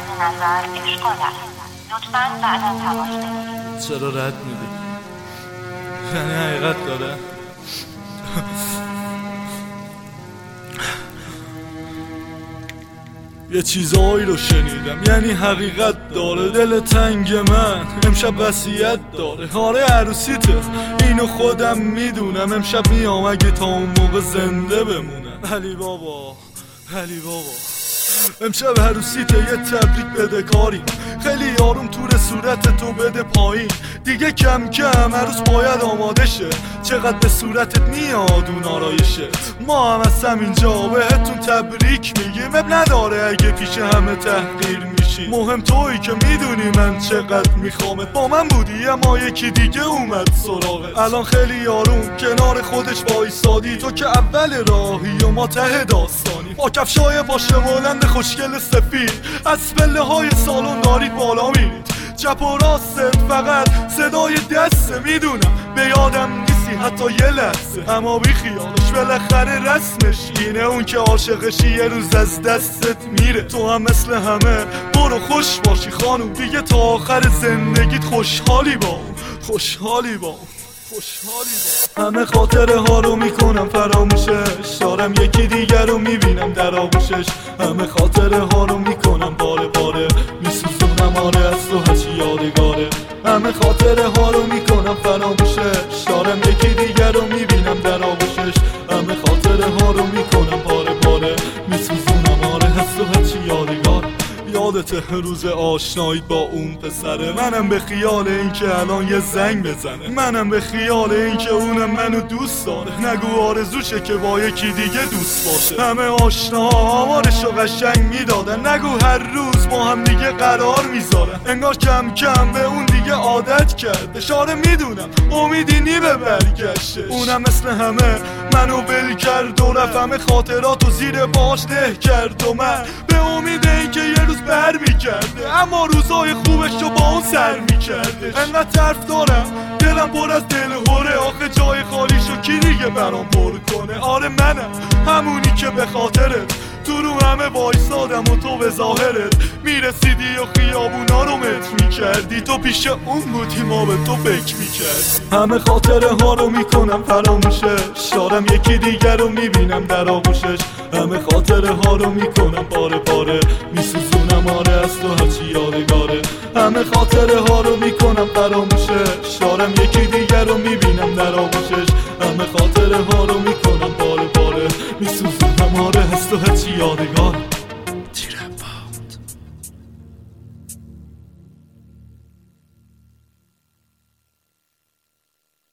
نظر اشغال است. لطفاً بعدا تماس بگیرید. چرا رد میدی؟ یعنی حقیقت داره؟ یه چیزایی رو شنیدم یعنی حقیقت داره. دل تنگ من امشب وصیت داره. آره عروسیته اینو خودم میدونم. امشب میام اگه تا اون موقع زنده بمونم. علی بابا امشب عروسیته یه تبریک بده کاریم. خیلی آروم تور صورت تو بده پایین. دیگه کم کم عروس باید آماده شه. چقدر به صورتت میاد اون آرایشه. ما هم از همینجا بهتون تبریک میگیم. اب نداره اگه پیش همه تحقیر میشی. مهم تویی که میدونی من چقدر میخوامت. با من بودی اما یکی دیگه اومد سراغت. الان خیلی آروم کنار خودش وایسادی. تو که اول راهی و ما ته داستانی. با کفشای پاشنه بلند خوشگل سفید از پله های سالن دارید بالا میرید. چپ و راست فقط صدای دسته. میدونم به یادم نیستی حتی یه لحظه، اما بی خیالش بالاخره رسمش اینه. اون که عاشقشی یه روز از دستت میره. تو هم مثل همه برو خوش باشی خانوم. دیگه تا آخر زندگیت خوشحالی با همه خاطره ها رو میکنم فراموشش. دارم یکی دیگر رو میبینم در آغوشش. همه خاطره ها رو میکنم باره باره میسوزونم. آره از تو هرچی یادگاره. همه خاطره ها رو میکنم فراموشش. دارم یکی دیگر رو میبینم در آغوشش. همه خاطره ها رو میکنم باره باره میسوزونم. آره از تو هرچی یادگاره. یادت روز آشنایی با اون پسره. منم به خیال این که الان یه زنگ بزنه. منم به خیال این که اونم منو دوست داره. نگو آرزوشه که با یکی دیگه دوست باشه. همه آشناها آمارشو قشنگ میدادن. نگو هر روز با هم دیگه قرار میذارن. انگار کم کم به اون دیگه عادت کرده. شاره میدونم امیدی نی به برگشتش. اونم مثل همه منو ول کرد و رفت. همه خاطراتو زیر باش ده کرد و من به امید این که یه روز بر میکرده. اما روزای خوبش رو با اون سر میکرده. انقدر طرف دارم دلم پر از دلهوره. آخه جای خالیشو کی دیگه برام پر کنه. آره منم همونی که به خاطرت تو رو همه وایسادم و تو به ظاهرت میرسیدی و خیابونا رو متر میکردی. تو پیش اون بودی ما به تو فکر میکردی. همه خاطره ها رو میکنم فراموشش. دارم یکی دیگر رو میبینم در آغوشش. همه خاطره ها رو میکنم باره باره میسوزونم. آره از تو هرچی یادگاره. همه خاطره ها رو میکنم فراموشش. دارم یکی دیگر رو میبینم در آغوشش. همه خاطره ها رو میکنم باره باره میسوزونم. آره از تو هرچی یادگاره.